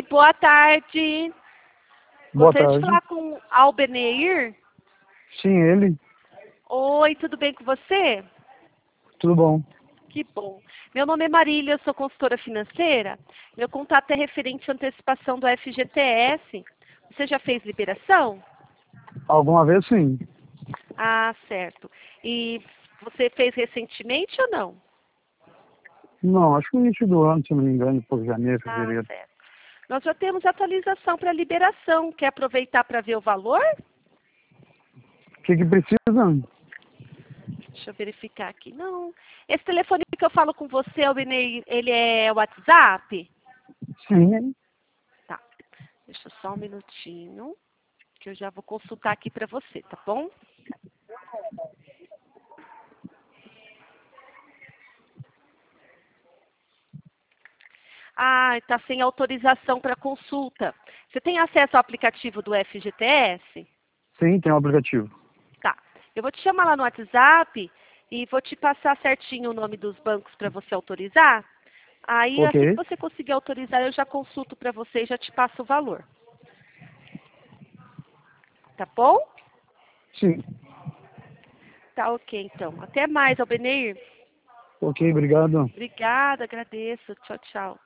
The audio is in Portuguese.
boa tarde. Boa Gostaria de tarde. falar com Albeneir. Sim, ele. Oi, tudo bem com você? Tudo bom. Que bom. Meu nome é Marília, eu sou consultora financeira. Meu contato é referente à antecipação do FGTS. Você já fez liberação? Alguma vez sim. Ah, certo. E você fez recentemente ou não? Não, acho que no início do ano, se não me engano, por janeiro, Ah, fevereiro. certo. Nós já temos atualização para liberação. Quer aproveitar para ver o valor? O que precisa? Deixa eu verificar aqui. Não. Esse telefone que eu falo com você, Albeneir, ele é WhatsApp? Sim. Tá. Deixa só um minutinho, que eu já vou consultar aqui para você, tá bom? Ah, está sem autorização para consulta. Você tem acesso ao aplicativo do FGTS? Sim, tem um aplicativo. Tá. Eu vou te chamar lá no WhatsApp e vou te passar certinho o nome dos bancos para você autorizar. Aí, Ok. assim que você conseguir autorizar, eu já consulto para você e já te passo o valor. Tá bom? Sim. Tá ok, então. Até mais, Albeneir. Ok, obrigado. Obrigada, agradeço. Tchau, tchau.